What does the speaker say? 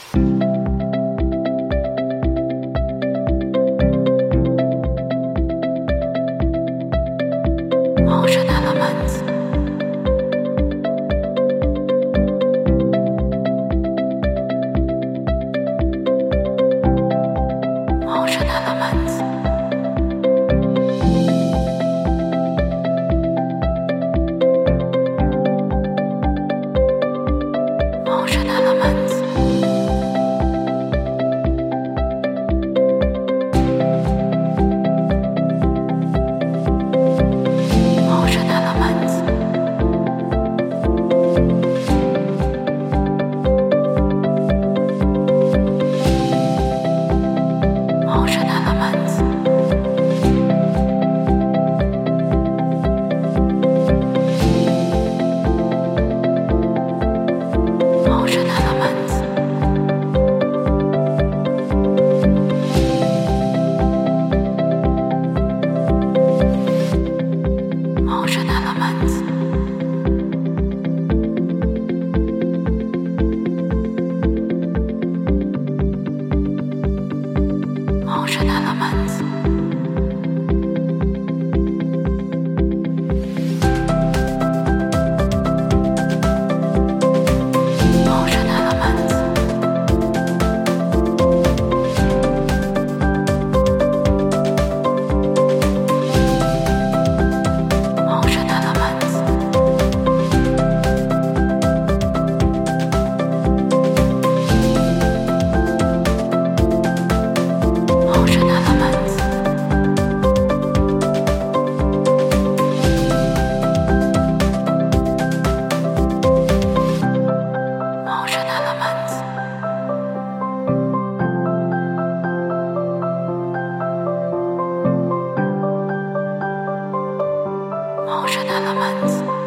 Ocean elements. Ocean elements. Ocean elements. Ocean elements. Ocean elements. Ocean elements. Ocean elements. Ocean elements. Ocean elements. Ocean elements. Ocean elements. Ocean elements. Ocean elements.